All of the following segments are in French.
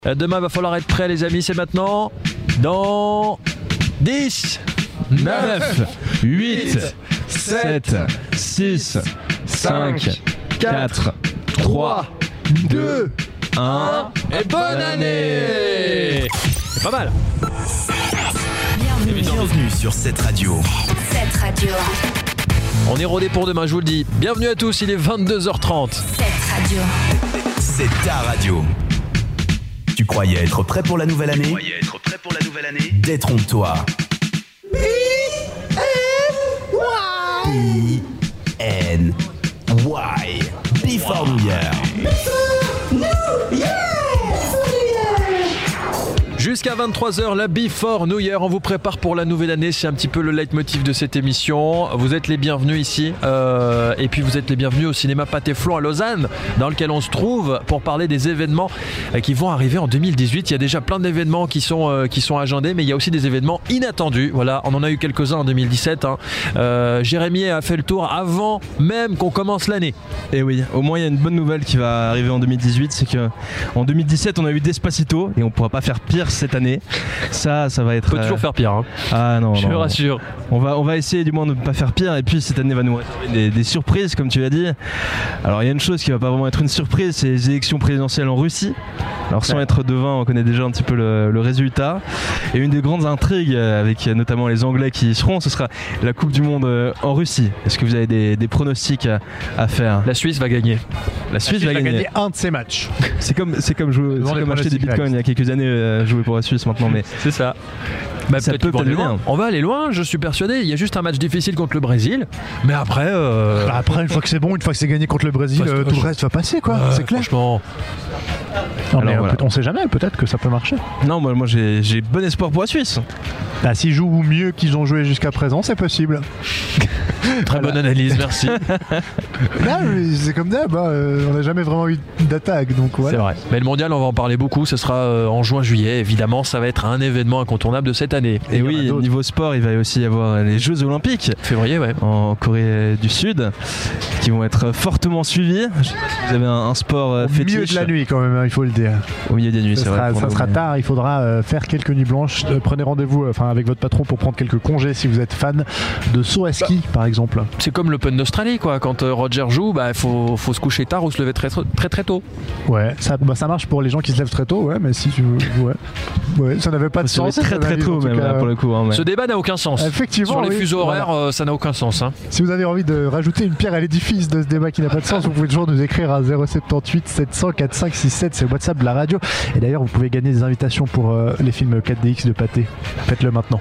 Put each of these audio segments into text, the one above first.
Demain, il va falloir être prêt, les amis. C'est maintenant. Dans 10, 9, 8, 7, 6, 5, 4, 3, 2, 1. Et bonne année! C'est pas mal. Bienvenue sur cette radio. Cette radio. On est rodé pour demain, je vous le dis. Bienvenue à tous, il est 22h30. Cette radio. C'est ta radio. Tu croyais être prêt pour la nouvelle année? Détrompe-toi. B-N-Y. Before New Year. Jusqu'à 23h, la Before New Year, on vous prépare pour la nouvelle année, c'est un petit peu le leitmotiv de cette émission. Vous êtes les bienvenus ici, et puis vous êtes les bienvenus au cinéma Pathé Flon à Lausanne, dans lequel on se trouve pour parler des événements qui vont arriver en 2018. Il y a déjà plein d'événements qui sont agendés, mais il y a aussi des événements inattendus. Voilà, on en a eu quelques-uns en 2017. Jérémy a fait le tour avant même qu'on commence l'année. Et oui, au moins il y a une bonne nouvelle qui va arriver en 2018, c'est que en 2017 on a eu Despacito et on pourra pas faire pire cette année. Ça va être. On peut toujours faire pire. Hein. Ah non. Je vous rassure. On va essayer du moins de ne pas faire pire. Et puis cette année va nous réserver des surprises, comme tu l'as dit. Alors il y a une chose qui va pas vraiment être une surprise, c'est les élections présidentielles en Russie. Alors sans être devin, on connaît déjà un petit peu le résultat. Et une des grandes intrigues, avec notamment les Anglais qui y seront, ce sera la Coupe du Monde en Russie. Est-ce que vous avez des pronostics à faire? La Suisse va gagner. La Suisse va gagner un de ses matchs. C'est comme acheter des bitcoins il y a quelques années, jouer pour la Suisse maintenant, mais c'est ça. Bah, ça peut aller loin. On va aller loin, je suis persuadé. Il y a juste un match difficile contre le Brésil, mais après. Après, une fois que c'est bon, une fois que c'est gagné contre le Brésil, tout le reste va passer, quoi. C'est clair. Franchement. Non, mais voilà. on sait jamais, peut-être que ça peut marcher. Non, moi j'ai bon espoir pour la Suisse. Bah, s'ils jouent mieux qu'ils ont joué jusqu'à présent, c'est possible. Très bonne analyse, merci. Là, c'est comme d'hab, on n'a jamais vraiment eu d'attaque, donc voilà. C'est vrai. Mais le mondial, on va en parler beaucoup. Ce sera en juin-juillet. Évidemment, ça va être un événement incontournable de cette année. Et oui, niveau sport, il va aussi y avoir les Jeux Olympiques. Février, ouais. En Corée du Sud, qui vont être fortement suivis. Je sais pas si vous avez un sport fétiche. Au milieu de la nuit, quand même, il faut le dire. Au milieu des nuits, c'est vrai. Ça sera tard, il faudra faire quelques nuits blanches. Prenez rendez-vous avec votre patron pour prendre quelques congés si vous êtes fan de saut à ski, par exemple. C'est comme l'Open d'Australie, quoi. Quand Roger joue, il faut se coucher tard ou se lever très tôt. Ouais, ça marche pour les gens qui se lèvent très tôt, ouais, mais si tu veux. Ouais, ça n'avait pas de sens. Très tôt, même, là, pour le coup. Hein, mais... Ce débat n'a aucun sens. Effectivement. Sur les fuseaux horaires, ça n'a aucun sens. Hein. Si vous avez envie de rajouter une pierre à l'édifice de ce débat qui n'a pas de sens, vous pouvez toujours nous écrire à 078 700 4567, c'est le WhatsApp de la radio. Et d'ailleurs, vous pouvez gagner des invitations pour les films 4DX de Pathé. Faites-le maintenant.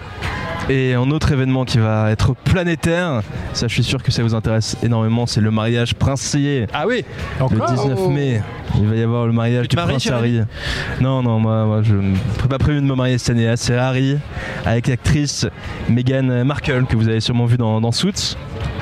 Et un autre événement qui va être planétaire, ça je suis sûr que ça vous intéresse énormément, c'est le mariage princier. Ah oui. Le 19 mai, il va y avoir le mariage du prince Harry. Non, moi je n'ai pas prévu de me marier cette année. C'est Harry avec l'actrice Meghan Markle que vous avez sûrement vu dans Suits.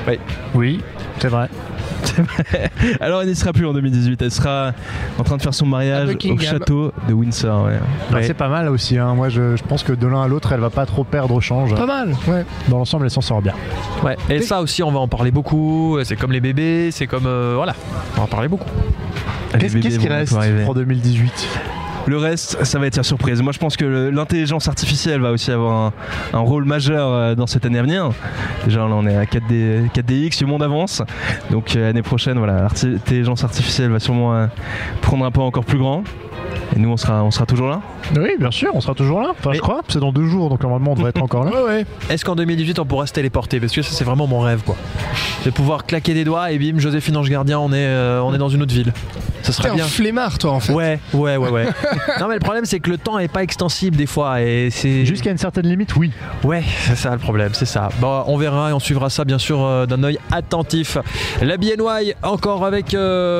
Oui, c'est vrai. Alors elle n'y sera plus en 2018, elle sera en train de faire son mariage au château de Windsor. Ouais. C'est pas mal aussi, hein. Moi je pense que de l'un à l'autre elle va pas trop perdre au change. Pas mal. Ouais. Dans l'ensemble elle s'en sort bien. Ouais. Et ça aussi on va en parler beaucoup, c'est comme les bébés, c'est comme voilà, on va en parler beaucoup. Qu'est-ce qui reste pour 2018 ? Le reste, ça va être la surprise. Moi, je pense que l'intelligence artificielle va aussi avoir un rôle majeur dans cette année à venir. Déjà, là, on est à 4DX, le monde avance. Donc, l'année prochaine, voilà, l'intelligence artificielle va sûrement prendre un pas encore plus grand. Et nous, on sera toujours là. Oui, bien sûr, on sera toujours là. Enfin, je crois. C'est dans 2 jours, donc normalement, on devrait être encore là. Ouais. Est-ce qu'en 2018, on pourra se téléporter? Parce que ça, c'est vraiment mon rêve, quoi. De pouvoir claquer des doigts et bim, Joséphine Ange Gardien, on est dans une autre ville. Ça serait bien. T'es un flemmard, toi, en fait. Ouais. Non, mais le problème, c'est que le temps est pas extensible des fois. Et c'est... Jusqu'à une certaine limite, oui. Ouais, c'est ça le problème, c'est ça. Bon, on verra et on suivra ça, bien sûr, d'un œil attentif. La BNY, encore avec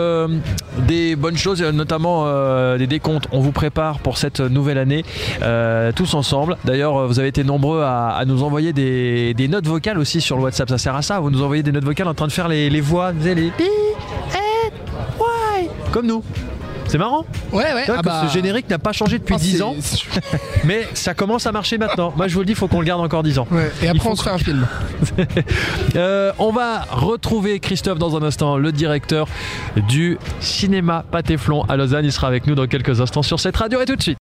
des bonnes choses, notamment des décomptes. On vous prépare pour cette nouvelle année, tous ensemble. D'ailleurs, vous avez été nombreux à nous envoyer des notes vocales aussi sur le WhatsApp. Ça sert à ça, vous nous envoyez des notes vocales en train de faire les voix, vous savez, les comme nous. C'est marrant. Ouais. Tu vois que ce générique n'a pas changé depuis 10 ans, mais ça commence à marcher maintenant. Moi je vous le dis, il faut qu'on le garde encore 10 ans. Ouais. Et après on se fait un film. On va retrouver Christophe dans un instant, le directeur du cinéma Pâté Flon à Lausanne. Il sera avec nous dans quelques instants sur cette radio, et tout de suite.